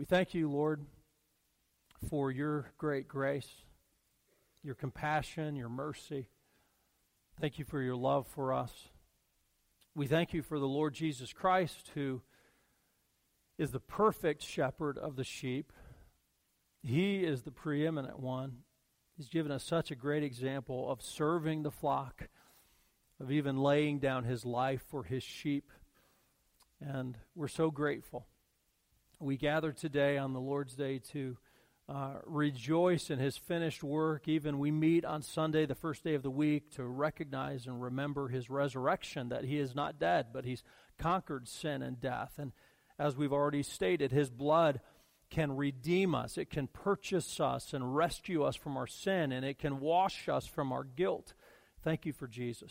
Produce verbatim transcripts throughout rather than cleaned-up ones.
We thank you, Lord, for your great grace, your compassion, your mercy. Thank you for your love for us. We thank you for the Lord Jesus Christ, who is the perfect shepherd of the sheep. He is the preeminent one. He's given us such a great example of serving the flock, of even laying down his life for his sheep. And we're so grateful. We gather today on the Lord's Day to uh, rejoice in his finished work. Even we meet on Sunday, the first day of the week, to recognize and remember his resurrection, that he is not dead, but he's conquered sin and death. And as we've already stated, his blood can redeem us. It can purchase us and rescue us from our sin, and it can wash us from our guilt. Thank you for Jesus.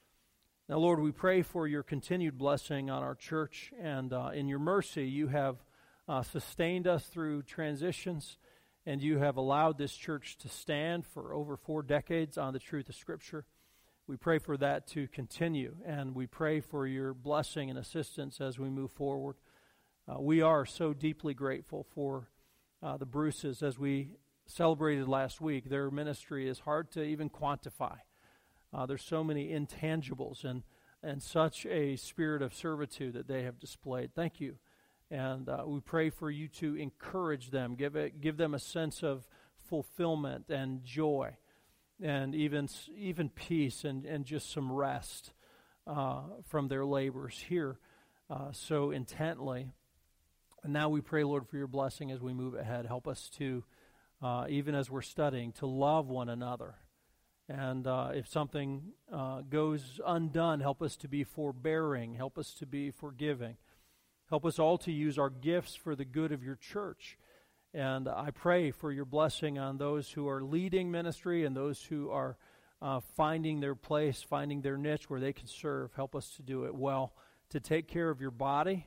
Now, Lord, we pray for your continued blessing on our church, and uh, in your mercy, you have uh, sustained us through transitions, and you have allowed this church to stand for over four decades on the truth of Scripture. We pray for that to continue, and we pray for your blessing and assistance as we move forward. Uh, we are so deeply grateful for uh, the Bruces. As we celebrated last week, their ministry is hard to even quantify. Uh, there's so many intangibles and, and such a spirit of servitude that they have displayed. Thank you. And uh, we pray for you to encourage them, give it, give them a sense of fulfillment and joy, and even even peace and, and just some rest uh, from their labors here uh, so intently. And now we pray, Lord, for your blessing as we move ahead. Help us to, uh, even as we're studying, to love one another. And uh, if something uh, goes undone, help us to be forbearing. Help us to be forgiving. Help us all to use our gifts for the good of your church. And I pray for your blessing on those who are leading ministry and those who are uh, finding their place, finding their niche where they can serve. Help us to do it well, to take care of your body,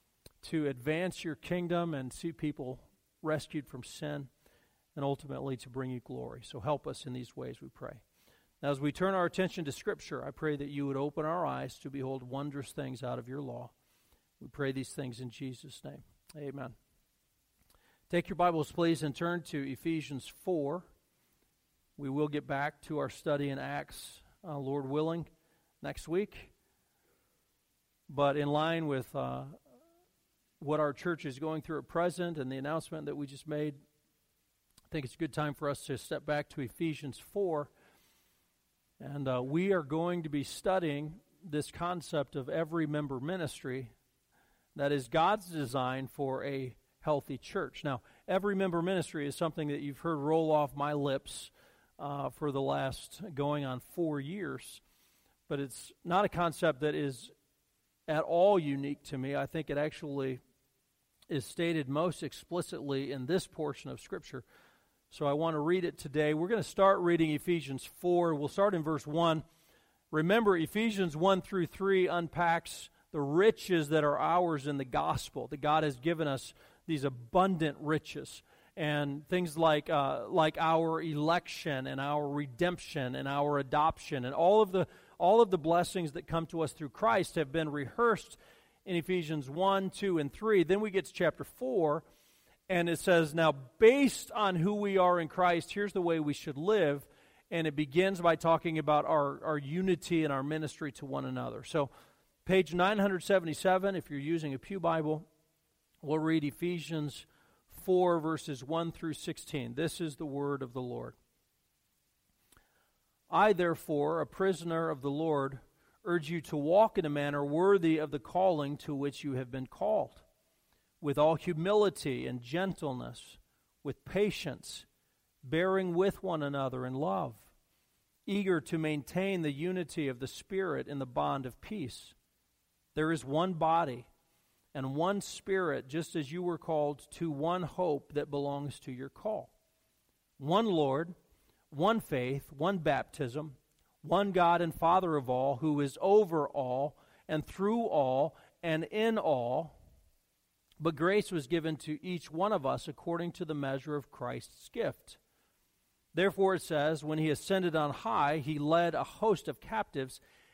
to advance your kingdom and see people rescued from sin, and ultimately to bring you glory. So help us in these ways, we pray. Now, as we turn our attention to Scripture, I pray that you would open our eyes to behold wondrous things out of your law. We pray these things in Jesus' name. Amen. Take your Bibles, please, and turn to Ephesians four. We will get back to our study in Acts, uh, Lord willing, next week. But in line with uh, what our church is going through at present and the announcement that we just made, I think it's a good time for us to step back to Ephesians four. And uh, we are going to be studying this concept of every member ministry that is God's design for a healthy church. Now, every member ministry is something that you've heard roll off my lips uh, for the last going on four years. But it's not a concept that is at all unique to me. I think it actually is stated most explicitly in this portion of Scripture. So I want to read it today. We're going to start reading Ephesians four. We'll start in verse one. Remember, Ephesians one through three unpacks the riches that are ours in the gospel, that God has given us these abundant riches. And things like uh, like our election and our redemption and our adoption and all of the all of the blessings that come to us through Christ have been rehearsed in Ephesians one, two, and three. Then we get to chapter four, and it says, now based on who we are in Christ, here's the way we should live. And it begins by talking about our, our unity and our ministry to one another. So page nine seventy-seven, if you're using a Pew Bible, we'll read Ephesians four, verses one through sixteen. This is the word of the Lord. I, therefore, a prisoner of the Lord, urge you to walk in a manner worthy of the calling to which you have been called, with all humility and gentleness, with patience, bearing with one another in love, eager to maintain the unity of the Spirit in the bond of peace. There is one body and one Spirit, just as you were called to one hope that belongs to your call. One Lord, one faith, one baptism, one God and Father of all, who is over all and through all and in all. But grace was given to each one of us according to the measure of Christ's gift. Therefore it says, when he ascended on high, he led a host of captives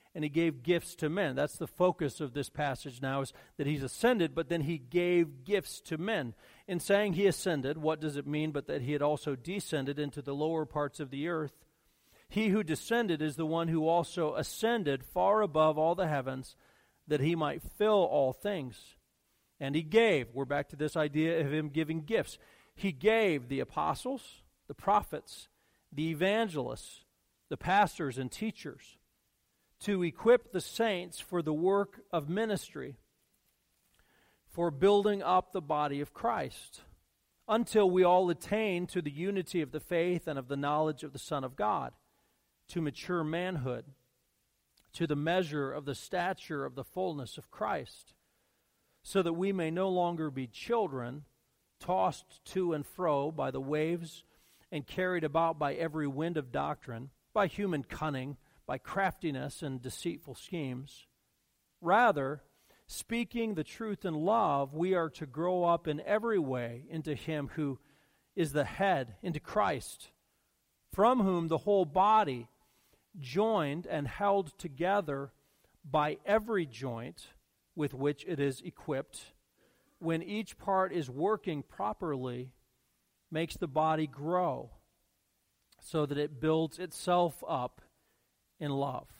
and he gave gifts to men. That's the focus of this passage now, is that he's ascended, but then he gave gifts to men. In saying he ascended, what does it mean but that he had also descended into the lower parts of the earth? He who descended is the one who also ascended far above all the heavens, that he might fill all things. And he gave, we're back to this idea of him giving gifts. He gave the apostles, the prophets, the evangelists, the pastors and teachers, to equip the saints for the work of ministry, for building up the body of Christ, until we all attain to the unity of the faith and of the knowledge of the Son of God, to mature manhood, to the measure of the stature of the fullness of Christ, so that we may no longer be children, tossed to and fro by the waves and carried about by every wind of doctrine, by human cunning, by craftiness and deceitful schemes. Rather, speaking the truth in love, we are to grow up in every way into him who is the head, into Christ, from whom the whole body, joined and held together by every joint with which it is equipped, when each part is working properly, makes the body grow so that it builds itself up in love.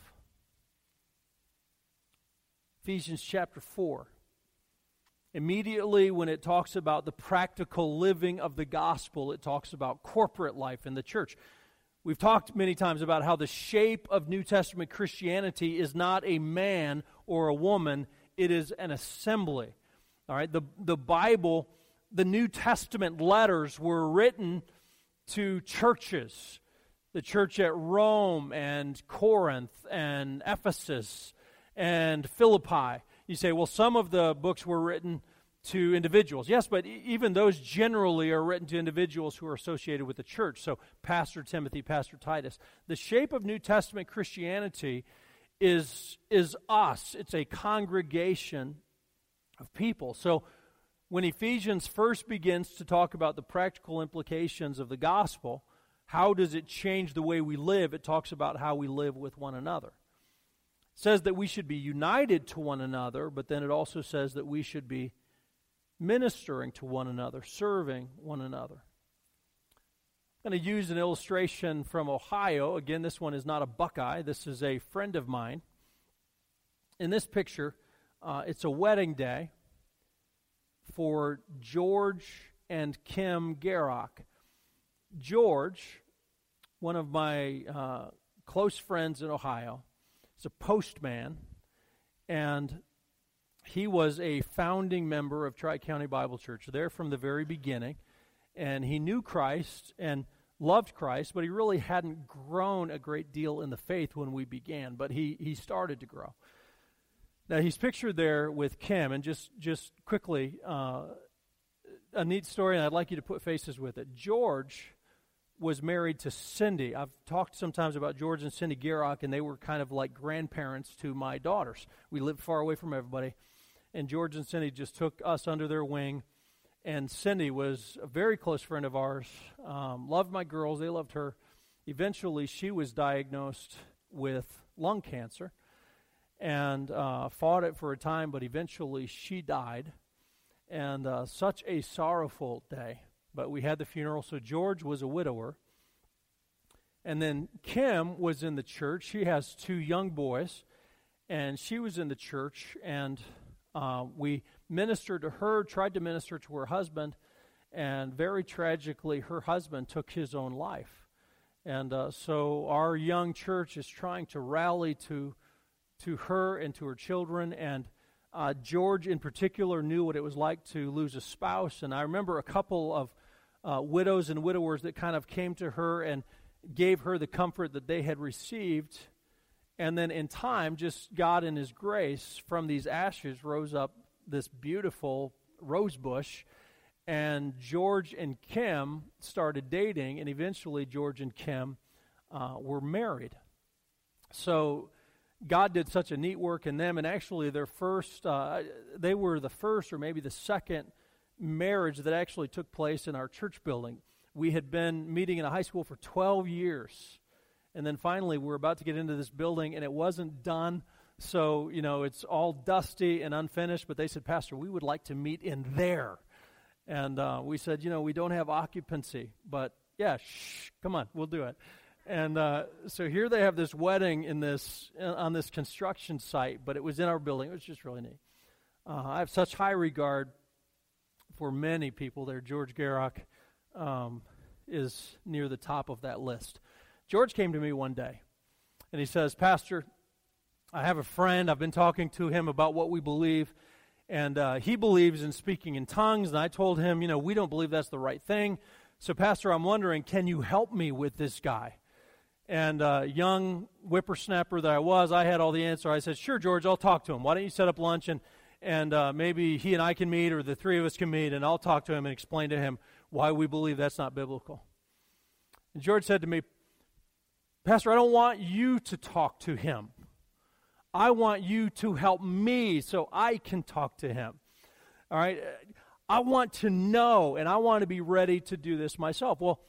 Ephesians chapter four. Immediately when it talks about the practical living of the gospel, it talks about corporate life in the church. We've talked many times about how the shape of New Testament Christianity is not a man or a woman, it is an assembly. All right, the, the Bible, the New Testament letters were written to churches. The church at Rome and Corinth and Ephesus and Philippi. You say, well, some of the books were written to individuals. Yes, but even those generally are written to individuals who are associated with the church. So Pastor Timothy, Pastor Titus. The shape of New Testament Christianity is, is us. It's a congregation of people. So when Ephesians first begins to talk about the practical implications of the gospel, how does it change the way we live? It talks about how we live with one another. It says that we should be united to one another, but then it also says that we should be ministering to one another, serving one another. I'm going to use an illustration from Ohio. Again, this one is not a Buckeye. This is a friend of mine. In this picture, uh, it's a wedding day for George and Kim Garrock. George, one of my uh, close friends in Ohio, is a postman, and he was a founding member of Tri-County Bible Church there from the very beginning, and he knew Christ and loved Christ, but he really hadn't grown a great deal in the faith when we began, but he, he started to grow. Now, he's pictured there with Kim, and just, just quickly, uh, a neat story, and I'd like you to put faces with it. George was married to Cindy. I've talked sometimes about George and Cindy Garrock, and they were kind of like grandparents to my daughters. We lived far away from everybody, and George and Cindy just took us under their wing, and Cindy was a very close friend of ours, um, loved my girls, they loved her. Eventually, she was diagnosed with lung cancer, and uh, fought it for a time, but eventually she died, and uh, such a sorrowful day. But we had the funeral, so George was a widower. And then Kim was in the church. She has two young boys, and she was in the church, and uh, we ministered to her, tried to minister to her husband, and very tragically, her husband took his own life. And uh, so our young church is trying to rally to, to her and to her children, and Uh, George, in particular, knew what it was like to lose a spouse, and I remember a couple of uh, widows and widowers that kind of came to her and gave her the comfort that they had received, and then in time, just God in His grace, from these ashes rose up this beautiful rose bush, and George and Kim started dating, and eventually George and Kim uh, were married. So God did such a neat work in them, and actually their first, uh, they were the first or maybe the second marriage that actually took place in our church building. We had been meeting in a high school for twelve years, And then finally, we're about to get into this building, and it wasn't done. So, you know, it's all dusty and unfinished. But they said, Pastor, we would like to meet in there. And uh, we said, you know, we don't have occupancy. But, yeah, shh, come on, we'll do it. And uh, so here they have this wedding in this on this construction site, but it was in our building. It was just really neat. Uh, I have such high regard for many people there. George Garak um, is near the top of that list. George came to me one day, and he says, Pastor, I have a friend. I've been talking to him about what we believe, and uh, he believes in speaking in tongues, and I told him, you know, we don't believe that's the right thing. So, Pastor, I'm wondering, can you help me with this guy? And uh, young whippersnapper that I was, I had all the answer. I said, sure, George, I'll talk to him. Why don't you set up lunch, and, and uh, maybe he and I can meet, or the three of us can meet, and I'll talk to him and explain to him why we believe that's not biblical. And George said to me, Pastor, I don't want you to talk to him. I want you to help me so I can talk to him. All right? I want to know, and I want to be ready to do this myself. Well,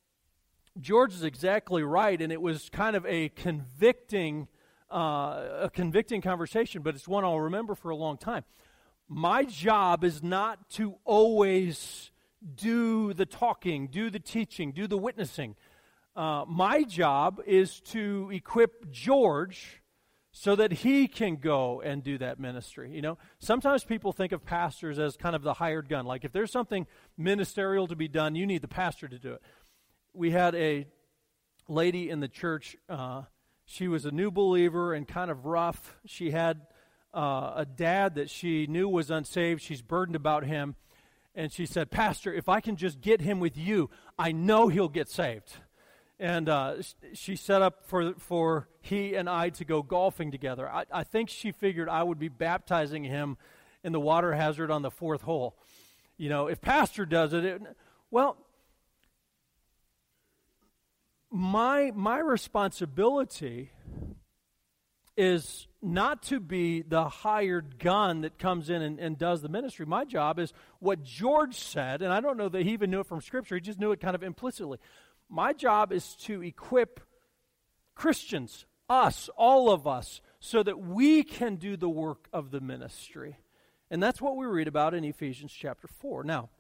George is exactly right, and it was kind of a convicting, uh, a convicting conversation, but it's one I'll remember for a long time. My job is not to always do the talking, do the teaching, do the witnessing. Uh, my job is to equip George so that he can go and do that ministry. You know, sometimes people think of pastors as kind of the hired gun. Like if there's something ministerial to be done, you need the pastor to do it. We had a lady in the church. Uh, she was a new believer and kind of rough. She had uh, a dad that she knew was unsaved. She's burdened about him. And she said, Pastor, if I can just get him with you, I know he'll get saved. And uh, she set up for for he and I to go golfing together. I, I think she figured I would be baptizing him in the water hazard on the fourth hole. You know, if Pastor does it, it well, my my responsibility is not to be the hired gun that comes in and, and does the ministry. My job is what George said, and I don't know that he even knew it from Scripture. He just knew it kind of implicitly. My job is to equip Christians, us, all of us, so that we can do the work of the ministry. And that's what we read about in Ephesians chapter four. Now,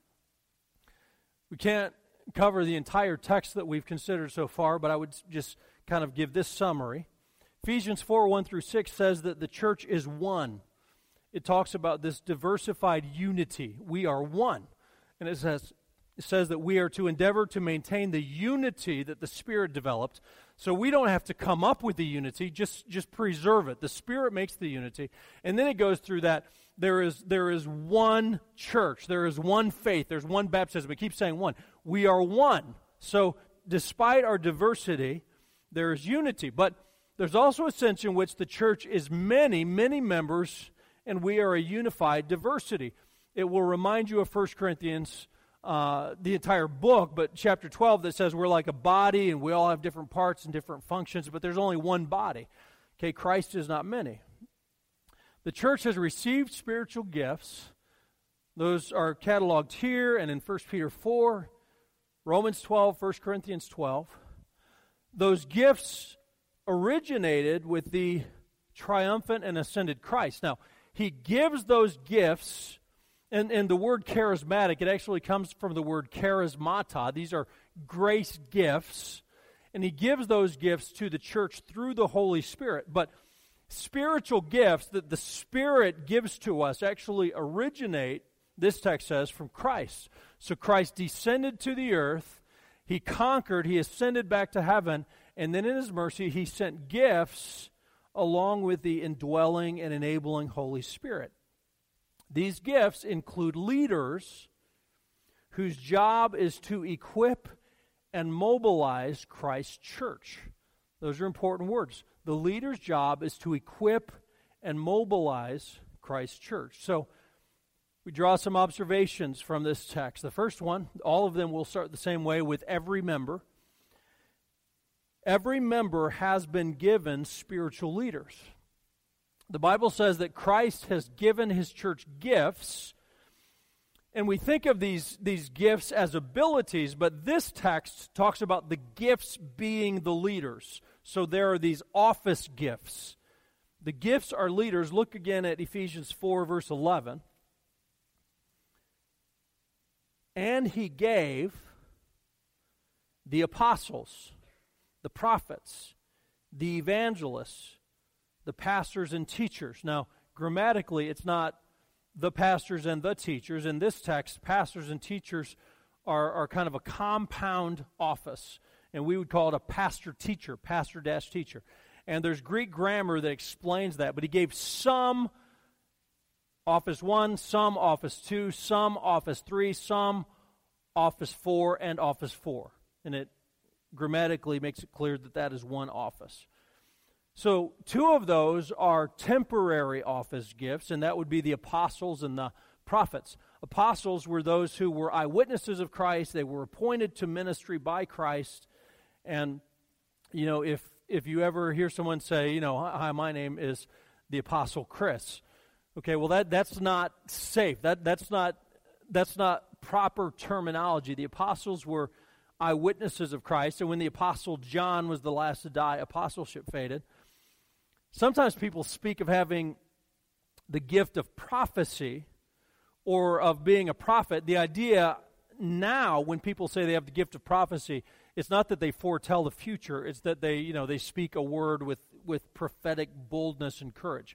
we can't cover the entire text that we've considered so far, but I would just kind of give this summary. Ephesians four, one through six says that the church is one. It talks about this diversified unity. We are one. And it says... It says that we are to endeavor to maintain the unity that the Spirit developed. So we don't have to come up with the unity, just, just preserve it. The Spirit makes the unity. And then it goes through that there is, there is one church, there is one faith, there's one baptism. It keeps saying one. We are one. So despite our diversity, there is unity. But there's also a sense in which the church is many, many members, and we are a unified diversity. It will remind you of First Corinthians Uh, the entire book, but chapter twelve that says we're like a body and we all have different parts and different functions, but there's only one body. Okay, Christ is not many. The church has received spiritual gifts. Those are cataloged here and in First Peter four, Romans twelve, First Corinthians twelve. Those gifts originated with the triumphant and ascended Christ. Now, he gives those gifts. And, and the word charismatic, it actually comes from the word charismata. These are grace gifts. And he gives those gifts to the church through the Holy Spirit. But spiritual gifts that the Spirit gives to us actually originate, this text says, from Christ. So Christ descended to the earth. He conquered. He ascended back to heaven. And then in his mercy, he sent gifts along with the indwelling and enabling Holy Spirit. These gifts include leaders whose job is to equip and mobilize Christ's church. Those are important words. The leader's job is to equip and mobilize Christ's church. So we draw some observations from this text. The first one, all of them will start the same way with every member. Every member has been given spiritual leaders. The Bible says that Christ has given his church gifts, And we think of these, these gifts as abilities, but this text talks about the gifts being the leaders. So there are these office gifts. The gifts are leaders. Look again at Ephesians four, verse eleven. And he gave the apostles, the prophets, the evangelists, the pastors and teachers. Now, grammatically, it's not the pastors and the teachers. In this text, pastors and teachers are, are kind of a compound office, and we would call it a pastor-teacher, pastor-teacher. And there's Greek grammar that explains that, but he gave some office one, some office two, some office three, some office four, and office four. And it grammatically makes it clear that that is one office. So two of those are temporary office gifts, and that would be the apostles and the prophets. Apostles were those who were eyewitnesses of Christ. They were appointed to ministry by Christ. And, you know, if if you ever hear someone say, you know, hi, my name is the Apostle Chris. Okay, well, that that's not safe. That that's not that's not proper terminology. The apostles were eyewitnesses of Christ, and when the Apostle John was the last to die, apostleship faded. Sometimes people speak of having the gift of prophecy or of being a prophet. The idea now, when people say they have the gift of prophecy, it's not that they foretell the future. It's that they, you know, they speak a word with, with prophetic boldness and courage.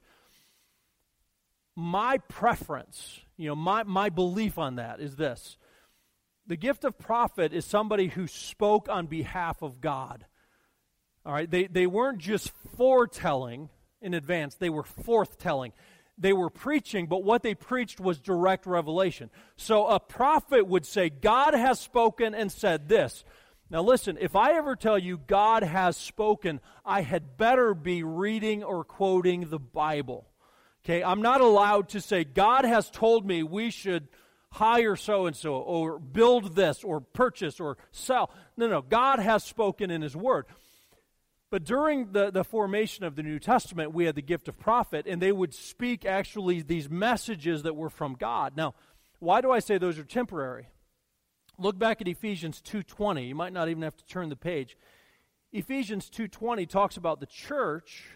My preference, you know, my, my belief on that is this. The gift of prophet is somebody who spoke on behalf of God. All right, they, they weren't just foretelling in advance, they were forthtelling. They were preaching, but what they preached was direct revelation. So a prophet would say, God has spoken and said this. Now listen, if I ever tell you God has spoken, I had better be reading or quoting the Bible. Okay, I'm not allowed to say, God has told me we should hire so-and-so, or build this, or purchase, or sell. No, no, God has spoken in His Word. But during the, the formation of the New Testament, we had the gift of prophet, and they would speak actually these messages that were from God. Now, why do I say those are temporary? Look back at Ephesians two twenty. You might not even have to turn the page. Ephesians two twenty talks about the church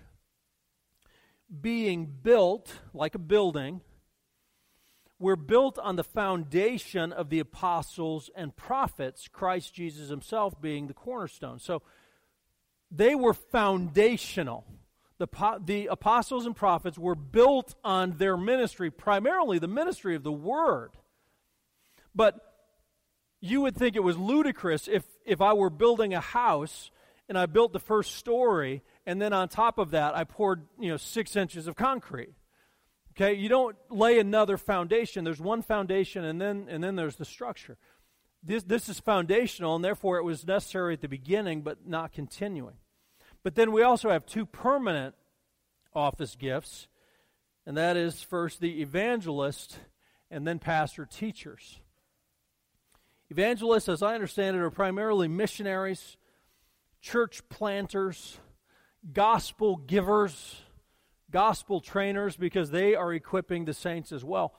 being built like a building. We're built on the foundation of the apostles and prophets, Christ Jesus Himself being the cornerstone. So they were foundational. The, the apostles and prophets were built on their ministry, primarily the ministry of the Word. But you would think it was ludicrous if, if I were building a house and I built the first story, and then on top of that I poured, you know, six inches of concrete. Okay, you don't lay another foundation. There's one foundation, and then and then there's the structure. This this is foundational, and therefore it was necessary at the beginning, but not continuing. But then we also have two permanent office gifts, and that is first the evangelist, and then pastor teachers. Evangelists, as I understand it, are primarily missionaries, church planters, gospel givers, gospel trainers, because they are equipping the saints as well.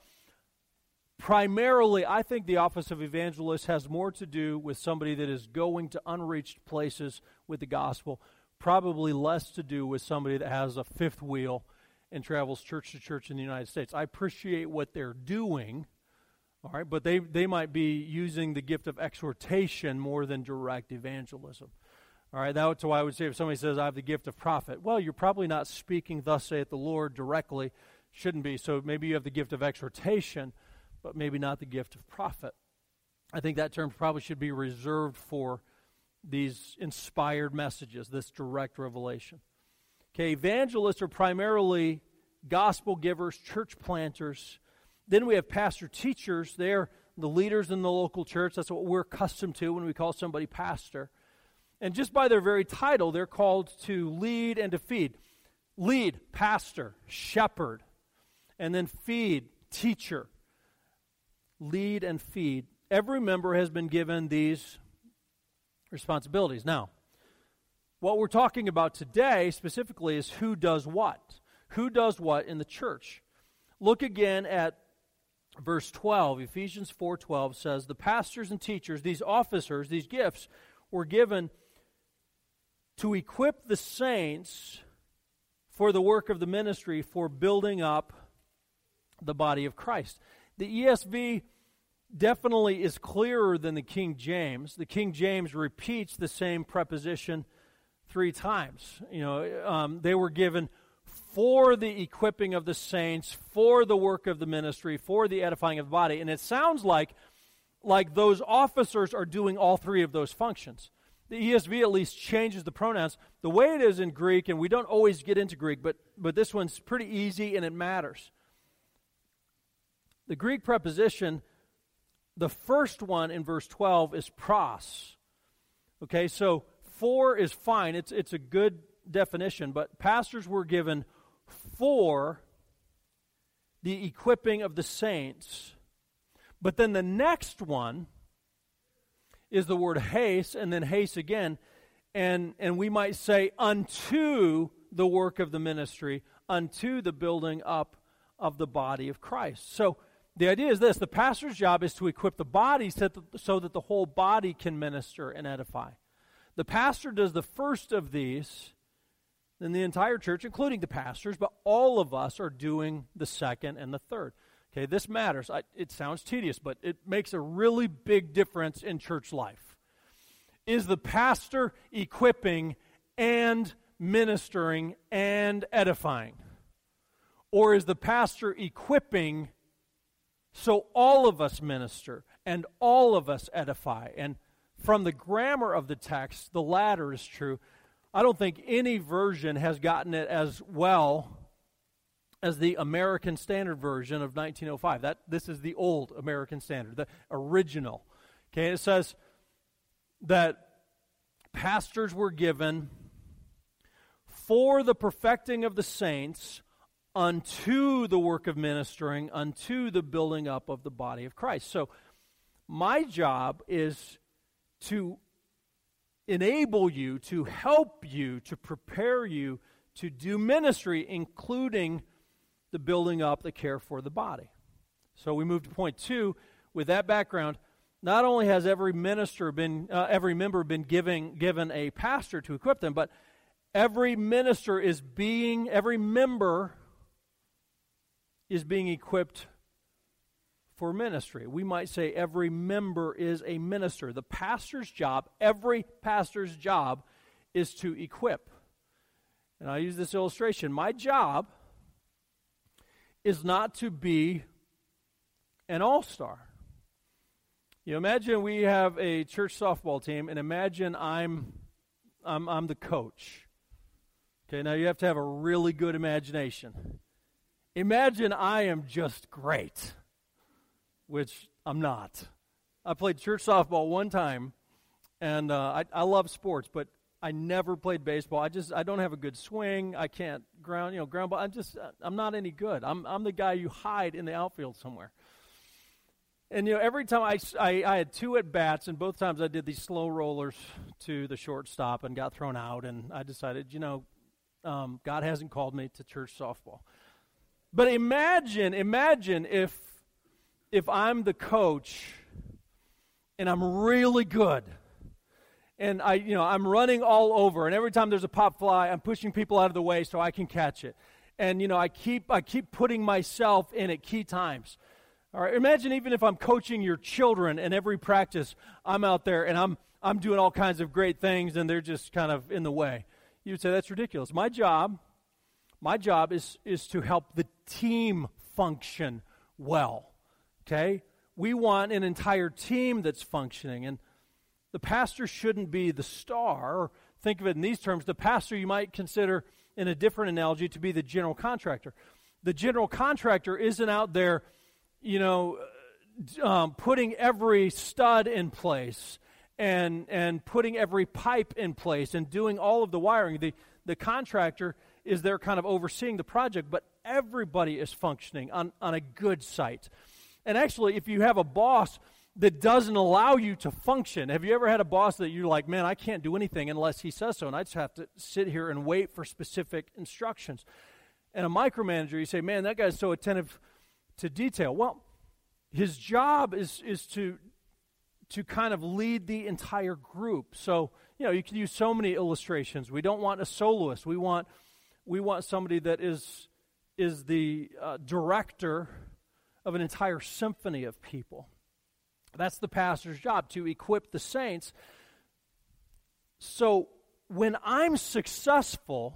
Primarily, I think the office of evangelist has more to do with somebody that is going to unreached places with the gospel, probably less to do with somebody that has a fifth wheel and travels church to church in the United States. I appreciate what they're doing, all right, but they, they might be using the gift of exhortation more than direct evangelism. All right, that's why I would say if somebody says, I have the gift of prophet, well, you're probably not speaking, thus saith the Lord, directly. Shouldn't be. So maybe you have the gift of exhortation, but maybe not the gift of prophet. I think that term probably should be reserved for these inspired messages, this direct revelation. Okay, evangelists are primarily gospel givers, church planters. Then we have pastor teachers. They're the leaders in the local church. That's what we're accustomed to when we call somebody pastor. And just by their very title, they're called to lead and to feed. Lead, pastor, shepherd, and then feed, teacher. Lead and feed. Every member has been given these responsibilities. Now, what we're talking about today specifically is who does what. Who does what in the church. Look again at verse twelve, Ephesians four twelve says, the pastors and teachers, these officers, these gifts, were given to equip the saints for the work of the ministry, for building up the body of Christ. The E S V definitely is clearer than the King James. The King James repeats the same preposition three times. You know, um, they were given for the equipping of the saints, for the work of the ministry, for the edifying of the body. And it sounds like, like those officers are doing all three of those functions. The E S V at least changes the pronouns. The way it is in Greek, and we don't always get into Greek, but, but this one's pretty easy and it matters. The Greek preposition, the first one in verse twelve is pros. Okay, so for is fine. It's, it's a good definition, but pastors were given for the equipping of the saints. But then the next one is the word haste, and then haste again, and, and we might say unto the work of the ministry, unto the building up of the body of Christ. So the idea is this: the pastor's job is to equip the body so that the, so that the whole body can minister and edify. The pastor does the first of these, then the entire church, including the pastors, but all of us are doing the second and the third. Okay, this matters. I, it sounds tedious, but it makes a really big difference in church life. Is the pastor equipping and ministering and edifying? Or is the pastor equipping so all of us minister and all of us edify? And from the grammar of the text, the latter is true. I don't think any version has gotten it as well as the American Standard Version of nineteen oh five. That this is the old American Standard, the original. Okay, it says that pastors were given for the perfecting of the saints unto the work of ministering, unto the building up of the body of Christ. So my job is to enable you, to help you, to prepare you to do ministry, including the building up, the care for the body. So we move to point two. With that background, not only has every minister been, uh, every member been giving, given a pastor to equip them, but every minister is being, every member is being equipped for ministry. We might say every member is a minister. The pastor's job, every pastor's job, is to equip. And I use this illustration. My job is not to be an all-star. You know, imagine we have a church softball team, and imagine I'm, I'm, I'm the coach. Okay, now you have to have a really good imagination. Imagine I am just great, which I'm not. I played church softball one time, and uh, I, I love sports, but I never played baseball. I just I don't have a good swing. I can't ground you know ground ball. I'm just I'm not any good. I'm I'm the guy you hide in the outfield somewhere. And you know every time I, I, I had two at bats, and both times I did these slow rollers to the shortstop and got thrown out. And I decided, you know, um, God hasn't called me to church softball. But imagine imagine if if I'm the coach and I'm really good. And I, you know, I'm running all over, and every time there's a pop fly, I'm pushing people out of the way so I can catch it. And you know, I keep, I keep putting myself in at key times. All right, imagine even if I'm coaching your children, and every practice I'm out there and I'm, I'm doing all kinds of great things, and they're just kind of in the way. You would say that's ridiculous. My job, my job is is to help the team function well. Okay, we want an entire team that's functioning, and the pastor shouldn't be the star. Think of it in these terms. The pastor you might consider, in a different analogy, to be the general contractor. The general contractor isn't out there, you know, um, putting every stud in place and and putting every pipe in place and doing all of the wiring. The, the contractor is there kind of overseeing the project, but everybody is functioning on, on a good site. And actually, if you have a boss that doesn't allow you to function. Have you ever had a boss that you're like, man, I can't do anything unless he says so, and I just have to sit here and wait for specific instructions? And a micromanager, you say, man, that guy's so attentive to detail. Well, his job is is to to kind of lead the entire group. So, you know, you can use so many illustrations. We don't want a soloist. We want we want somebody that is is the uh, director of an entire symphony of people. That's the pastor's job, to equip the saints. So when I'm successful,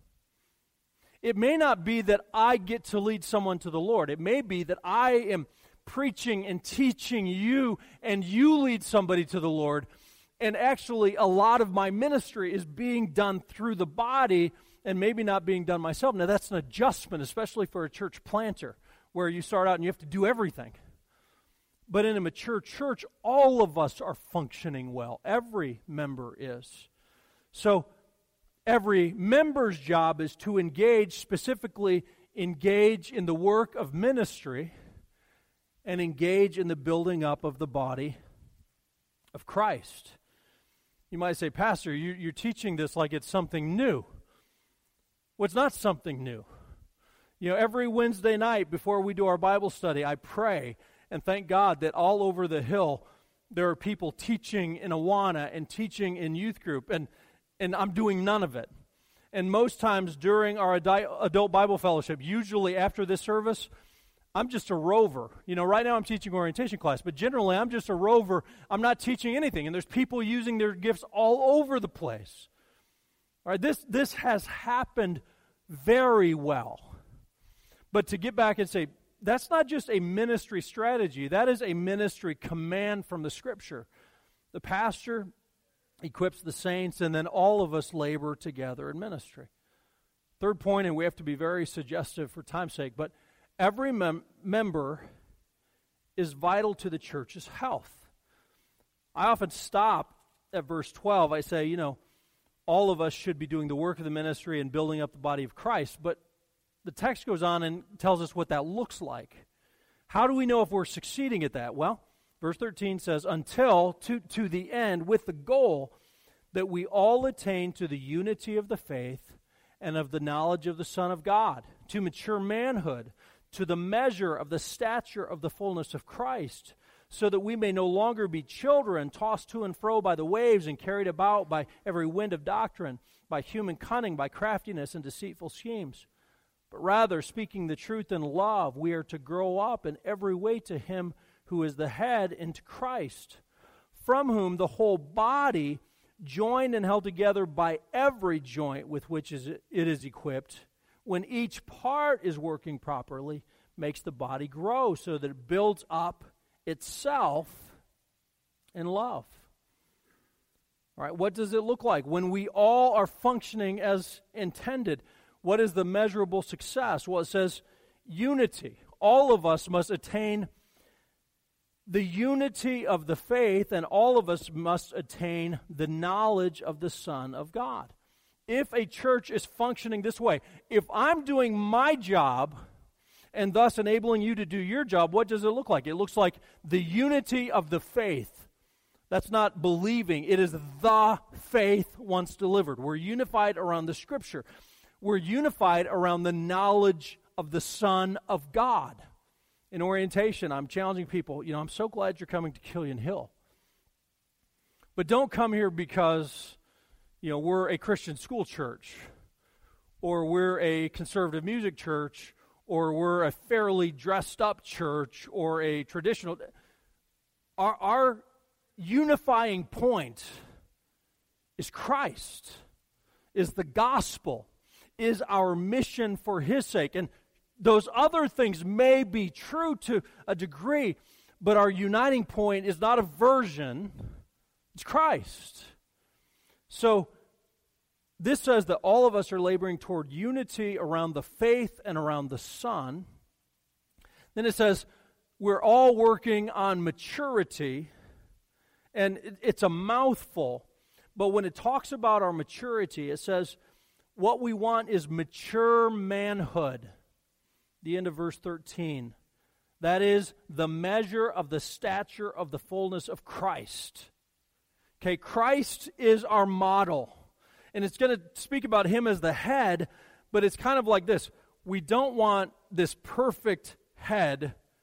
it may not be that I get to lead someone to the Lord. It may be that I am preaching and teaching you, and you lead somebody to the Lord. And actually, a lot of my ministry is being done through the body and maybe not being done myself. Now, that's an adjustment, especially for a church planter, where you start out and you have to do everything. But in a mature church, all of us are functioning well. Every member is. So every member's job is to engage, specifically engage in the work of ministry and engage in the building up of the body of Christ. You might say, Pastor, you, you're teaching this like it's something new. Well, it's not something new. You know, every Wednesday night before we do our Bible study, I pray and thank God that all over the hill there are people teaching in Awana and teaching in youth group, and, and I'm doing none of it. And most times during our adult Bible fellowship, usually after this service, I'm just a rover. You know, right now I'm teaching orientation class, but generally I'm just a rover. I'm not teaching anything, and there's people using their gifts all over the place. All right, this, this has happened very well. But to get back and say, that's not just a ministry strategy. That is a ministry command from the Scripture. The pastor equips the saints, and then all of us labor together in ministry. Third point, and we have to be very suggestive for time's sake, but every mem- member is vital to the church's health. I often stop at verse twelve. I say, you know, all of us should be doing the work of the ministry and building up the body of Christ, but the text goes on and tells us what that looks like. How do we know if we're succeeding at that? Well, verse thirteen says, until, to, to the end, with the goal that we all attain to the unity of the faith and of the knowledge of the Son of God, to mature manhood, to the measure of the stature of the fullness of Christ, so that we may no longer be children, tossed to and fro by the waves and carried about by every wind of doctrine, by human cunning, by craftiness and deceitful schemes. But rather, speaking the truth in love, we are to grow up in every way to Him who is the head, into Christ, from whom the whole body, joined and held together by every joint with which it is equipped, when each part is working properly, makes the body grow so that it builds up itself in love. All right, what does it look like when we all are functioning as intended? What is the measurable success? Well, it says unity. All of us must attain the unity of the faith, and all of us must attain the knowledge of the Son of God. If a church is functioning this way, if I'm doing my job and thus enabling you to do your job, what does it look like? It looks like the unity of the faith. That's not believing. It is the faith once delivered. We're unified around the Scripture. We're unified around the knowledge of the Son of God. In orientation, I'm challenging people, you know, I'm so glad you're coming to Killian Hill. But don't come here because, you know, we're a Christian school church, or we're a conservative music church, or we're a fairly dressed up church, or a traditional. Our, our unifying point is Christ, is the gospel, is our mission for His sake. And those other things may be true to a degree, but our uniting point is not a version, it's Christ. So this says that all of us are laboring toward unity around the faith and around the Son. Then it says we're all working on maturity, and it's a mouthful, but when it talks about our maturity, it says what we want is mature manhood. The end of verse thirteen. That is the measure of the stature of the fullness of Christ. Okay, Christ is our model. And it's going to speak about Him as the head, but it's kind of like this. We don't want this perfect head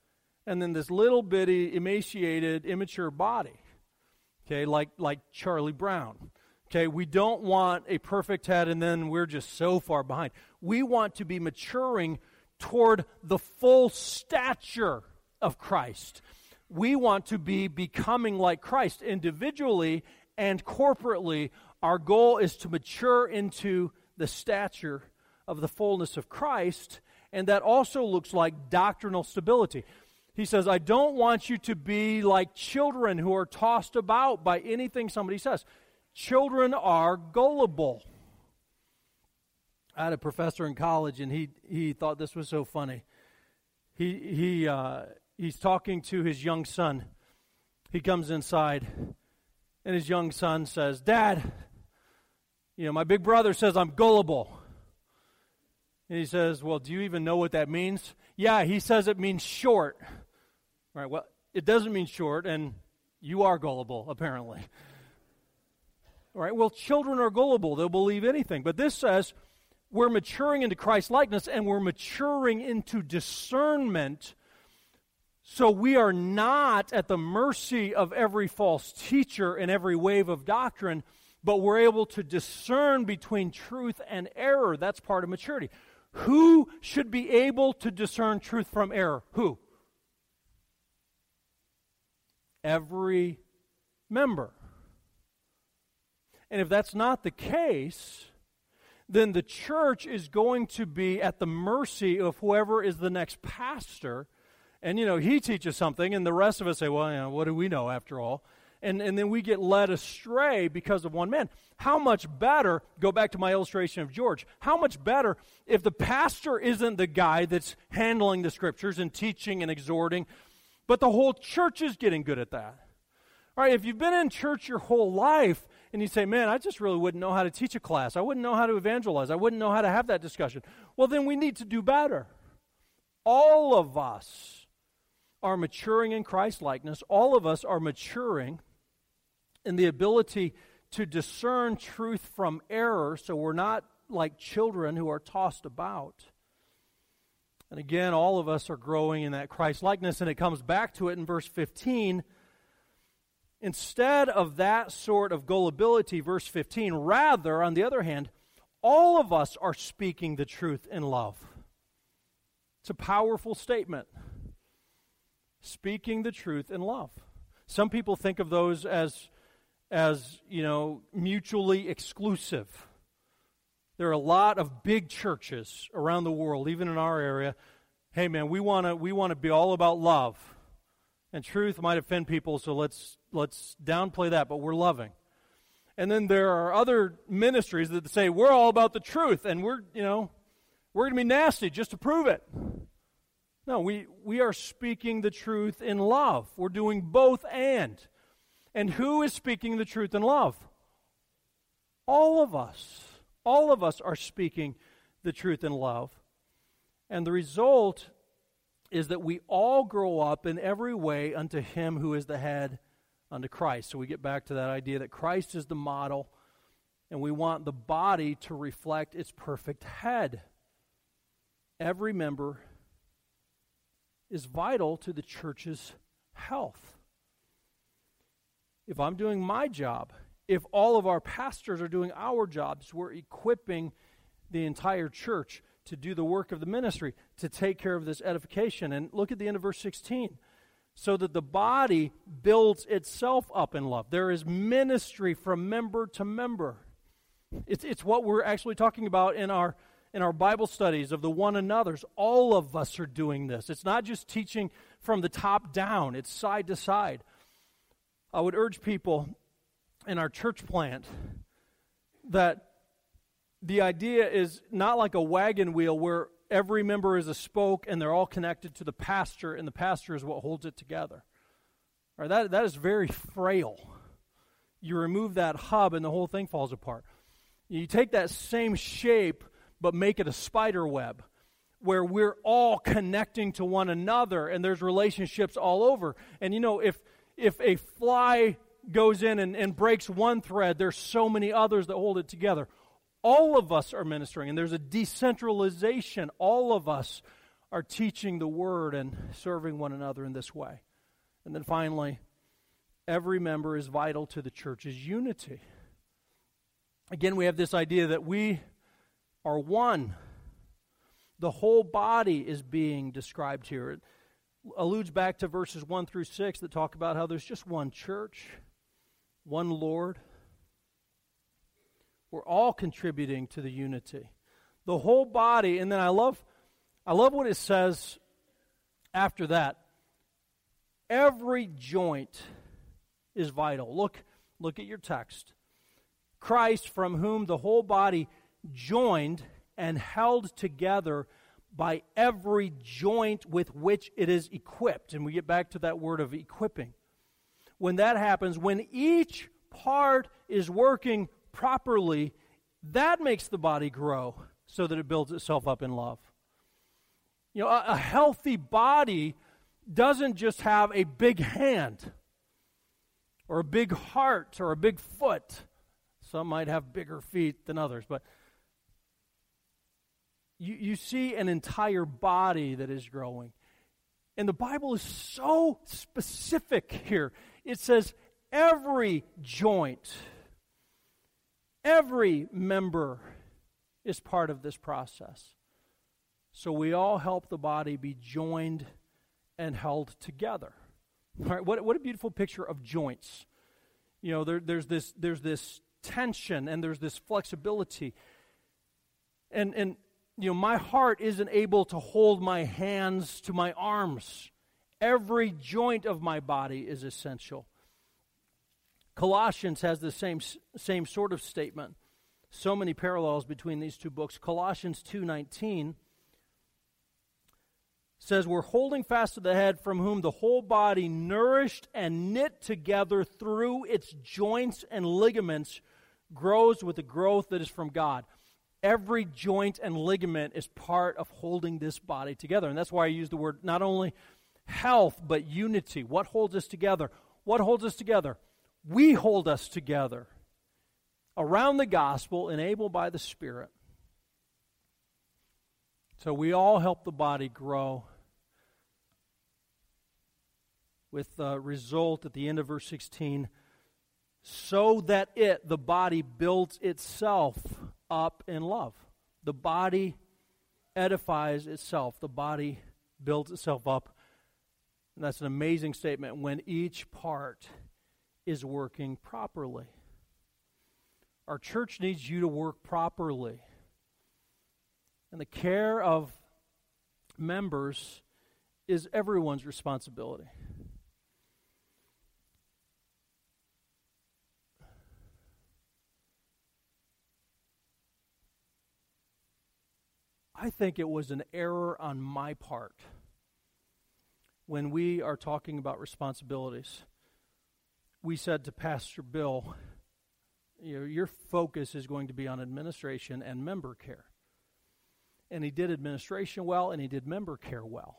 and then this little bitty, emaciated, immature body. Okay, like like Charlie Brown. Okay, we don't want a perfect head and then we're just so far behind. We want to be maturing toward the full stature of Christ. We want to be becoming like Christ individually and corporately. Our goal is to mature into the stature of the fullness of Christ, and that also looks like doctrinal stability. He says, I don't want you to be like children who are tossed about by anything somebody says. Children are gullible. I had a professor in college, and he he thought this was so funny. He he uh, he's talking to his young son. He comes inside, and his young son says, Dad, you know, my big brother says I'm gullible. And he says, well, do you even know what that means? Yeah, he says it means short. Right, well, it doesn't mean short, and you are gullible, apparently. All right, well, children are gullible. They'll believe anything. But this says we're maturing into Christ-likeness, and we're maturing into discernment, so we are not at the mercy of every false teacher and every wave of doctrine, but we're able to discern between truth and error. That's part of maturity. Who should be able to discern truth from error? Who? Every member. And if that's not the case, then the church is going to be at the mercy of whoever is the next pastor. And, you know, he teaches something, and the rest of us say, well, you know, what do we know after all? And, and then we get led astray because of one man. How much better, go back to my illustration of George, how much better if the pastor isn't the guy that's handling the scriptures and teaching and exhorting, but the whole church is getting good at that. All right, if you've been in church your whole life and you say, man, I just really wouldn't know how to teach a class. I wouldn't know how to evangelize. I wouldn't know how to have that discussion. Well, then we need to do better. All of us are maturing in Christ-likeness. All of us are maturing in the ability to discern truth from error, so we're not like children who are tossed about. And again, all of us are growing in that Christ-likeness, and it comes back to it in verse fifteen. Instead of that sort of gullibility, verse fifteen, rather, on the other hand, all of us are speaking the truth in love. It's a powerful statement. Speaking the truth in love. Some people think of those as, as you know, mutually exclusive. There are a lot of big churches around the world, even in our area. Hey, man, we want to we want to be all about love. And truth might offend people, so let's let's downplay that, but we're loving. And then there are other ministries that say we're all about the truth, and we're, you know, we're going to be nasty just to prove it. No, we, we are speaking the truth in love. We're doing both and. And who is speaking the truth in love? All of us. All of us are speaking the truth in love. And the result is that we all grow up in every way unto Him who is the head, unto Christ. So we get back to that idea that Christ is the model, and we want the body to reflect its perfect head. Every member is vital to the church's health. If I'm doing my job, if all of our pastors are doing our jobs, we're equipping the entire church to do the work of the ministry, to take care of this edification. And look at the end of verse sixteen. So that the body builds itself up in love. There is ministry from member to member. It's, it's what we're actually talking about in our in our Bible studies of the one another's. All of us are doing this. It's not just teaching from the top down. It's side to side. I would urge people in our church plant that the idea is not like a wagon wheel where every member is a spoke and they're all connected to the pastor, and the pastor is what holds it together. All right, that, that is very frail. You remove that hub and the whole thing falls apart. You take that same shape but make it a spider web where we're all connecting to one another and there's relationships all over. And you know, if if a fly goes in and, and breaks one thread, there's so many others that hold it together. All of us are ministering, and there's a decentralization. All of us are teaching the Word and serving one another in this way. And then finally, every member is vital to the church's unity. Again, we have this idea that we are one. The whole body is being described here. It alludes back to verses one through six that talk about how there's just one church, one Lord. We're all contributing to the unity. The whole body, and then I love I love what it says after that. Every joint is vital. Look, look at your text. Christ, from whom the whole body joined and held together by every joint with which it is equipped. And we get back to that word of equipping. When that happens, when each part is working properly, that makes the body grow so that it builds itself up in love. You know, a, a healthy body doesn't just have a big hand or a big heart or a big foot. Some might have bigger feet than others, but you, you see an entire body that is growing. And the Bible is so specific here. It says every joint, every member is part of this process. So we all help the body be joined and held together. All right, what, what a beautiful picture of joints. You know, there, there's this there's this tension and there's this flexibility. And and you know, my heart isn't able to hold my hands to my arms. Every joint of my body is essential. Colossians has the same same sort of statement. So many parallels between these two books. Colossians two nineteen says, we're holding fast to the head, from whom the whole body, nourished and knit together through its joints and ligaments, grows with the growth that is from God. Every joint and ligament is part of holding this body together. And that's why I use the word not only health, but unity. What holds us together? What holds us together? We hold us together around the gospel, enabled by the Spirit. So we all help the body grow, with the result at the end of verse sixteen, so that it, the body, builds itself up in love. The body edifies itself. The body builds itself up. And that's an amazing statement when each part is working properly. Our church needs you to work properly. And the care of members is everyone's responsibility. I think it was an error on my part when we are talking about responsibilities. We said to Pastor Bill, you know, your focus is going to be on administration and member care. And he did administration well, and he did member care well.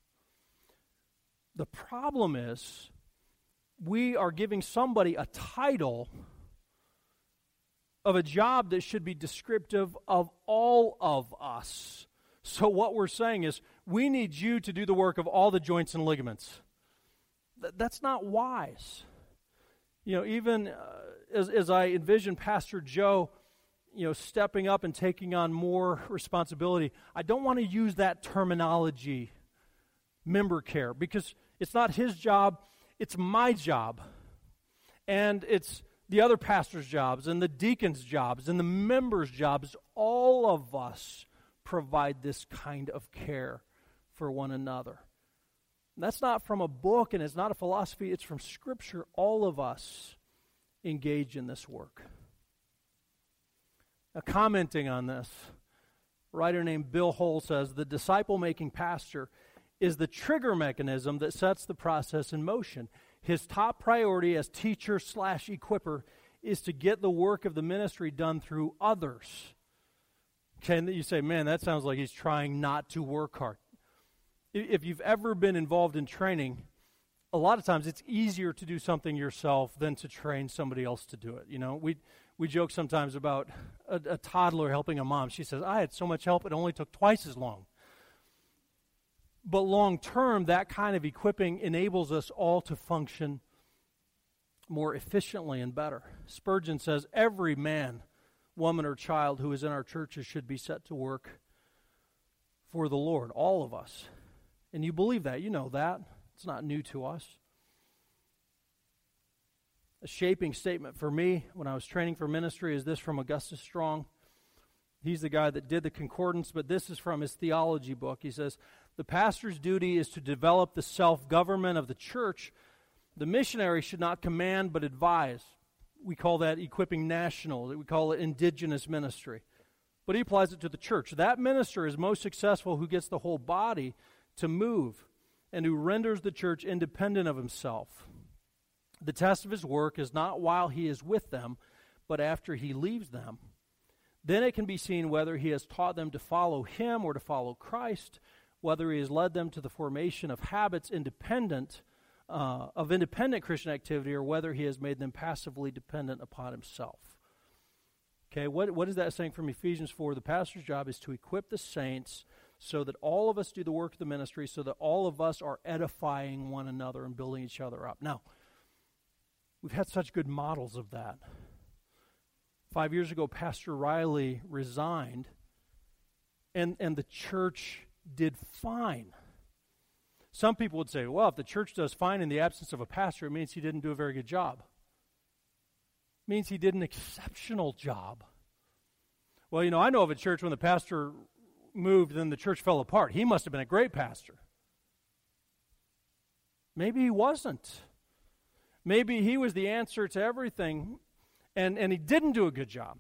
The problem is, we are giving somebody a title of a job that should be descriptive of all of us. So what we're saying is, we need you to do the work of all the joints and ligaments. Th- that's not wise. You know, even uh, as, as I envision Pastor Joe, you know, stepping up and taking on more responsibility, I don't want to use that terminology, member care, because it's not his job, it's my job. And it's the other pastors' jobs, and the deacons' jobs, and the members' jobs. All of us provide this kind of care for one another. And that's not from a book, and it's not a philosophy, it's from Scripture. All of us engage in this work. Now, commenting on this, a writer named Bill Hull says, the disciple-making pastor is the trigger mechanism that sets the process in motion. His top priority as teacher slash equipper is to get the work of the ministry done through others. Okay, and you say, man, that sounds like he's trying not to work hard. If you've ever been involved in training, a lot of times it's easier to do something yourself than to train somebody else to do it. You know, we we joke sometimes about a, a toddler helping a mom. She says, I had so much help, it only took twice as long. But long term, that kind of equipping enables us all to function more efficiently and better. Spurgeon says, every man, woman, or child who is in our churches should be set to work for the Lord, all of us. And you believe that, you know that. It's not new to us. A shaping statement for me when I was training for ministry is this from Augustus Strong. He's the guy that did the concordance, but this is from his theology book. He says, the pastor's duty is to develop the self-government of the church. The missionary should not command but advise. We call that equipping national. We call it indigenous ministry. But he applies it to the church. That minister is most successful who gets the whole body to move and who renders the church independent of himself. The test of his work is not while he is with them, but after he leaves them. Then it can be seen whether he has taught them to follow him or to follow Christ, whether he has led them to the formation of habits independent uh, of independent Christian activity, or whether he has made them passively dependent upon himself. Okay, what, what is that saying from Ephesians four? The pastor's job is to equip the saints so that all of us do the work of the ministry, so that all of us are edifying one another and building each other up. Now, we've had such good models of that. Five years ago, Pastor Riley resigned, and, and the church did fine. Some people would say, well, if the church does fine in the absence of a pastor, it means he didn't do a very good job. It means he did an exceptional job. Well, you know, I know of a church when the pastor moved, then the church fell apart. He must have been a great pastor. Maybe he wasn't. Maybe he was the answer to everything, and, and he didn't do a good job.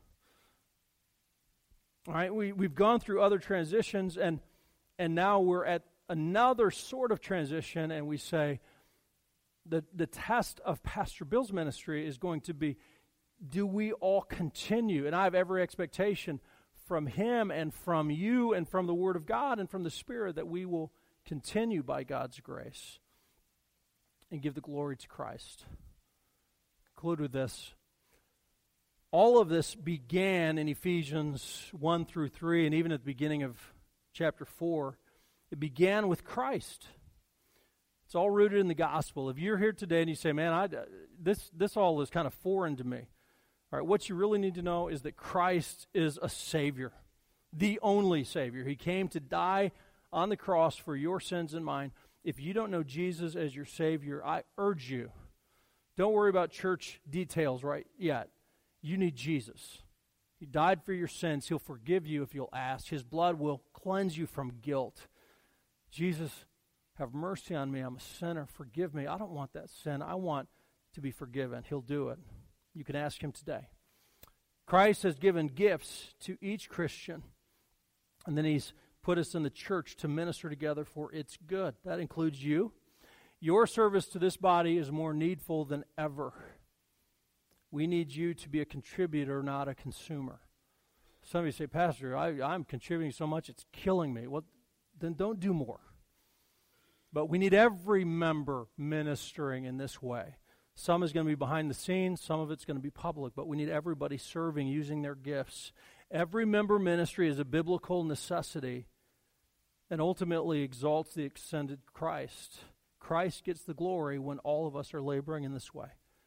All right, we, we've gone through other transitions, and and now we're at another sort of transition, and we say the, the test of Pastor Bill's ministry is going to be, do we all continue? And I have every expectation from him and from you and from the Word of God and from the Spirit that we will continue by God's grace and give the glory to Christ. Conclude with this. All of this began in Ephesians one through three, and even at the beginning of chapter four. It began with Christ. It's all rooted in the gospel. If you're here today and you say, man, I, this, this all is kind of foreign to me. All right, what you really need to know is that Christ is a Savior, the only Savior. He came to die on the cross for your sins and mine. If you don't know Jesus as your Savior, I urge you, don't worry about church details right yet. You need Jesus. He died for your sins. He'll forgive you if you'll ask. His blood will cleanse you from guilt. Jesus, have mercy on me. I'm a sinner. Forgive me. I don't want that sin. I want to be forgiven. He'll do it. You can ask him today. Christ has given gifts to each Christian, and then he's put us in the church to minister together for its good. That includes you. Your service to this body is more needful than ever. We need you to be a contributor, not a consumer. Some of you say, Pastor, I, I'm contributing so much, it's killing me. Well, then don't do more. But we need every member ministering in this way. Some is going to be behind the scenes, some of it's going to be public, but we need everybody serving, using their gifts. Every member ministry is a biblical necessity and ultimately exalts the ascended Christ. Christ gets the glory when all of us are laboring in this way.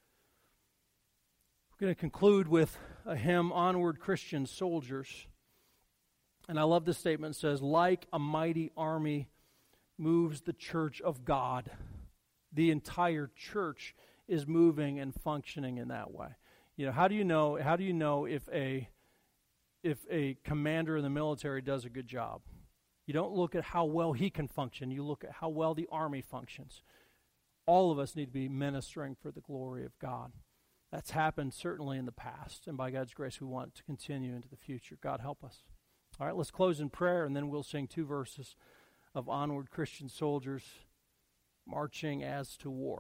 We're going to conclude with a hymn, Onward Christian Soldiers. And I love this statement. It says, like a mighty army moves the church of God. The entire church is moving and functioning in that way. You know, how do you know, how do you know if a if a commander in the military does a good job? You don't look at how well he can function. You look at how well the army functions. All of us need to be ministering for the glory of God. That's happened certainly in the past, and by God's grace we want it to continue into the future. God help us. All right, let's close in prayer, and then we'll sing two verses of Onward Christian Soldiers, Marching as to War.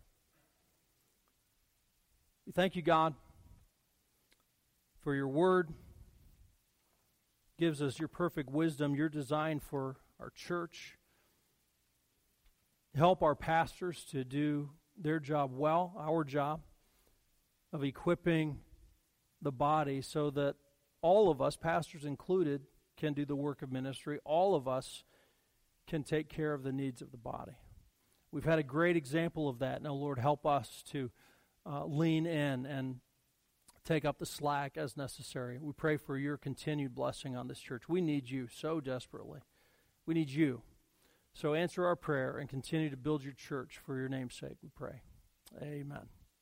We thank you, God, for your word. Gives us your perfect wisdom, your design for our church. Help our pastors to do their job well, our job of equipping the body so that all of us, pastors included, can do the work of ministry. All of us can take care of the needs of the body. We've had a great example of that. Now, Lord, help us to uh, lean in and take up the slack as necessary. We pray for your continued blessing on this church. We need you so desperately. We need you. So answer our prayer and continue to build your church for your name's sake, we pray. Amen.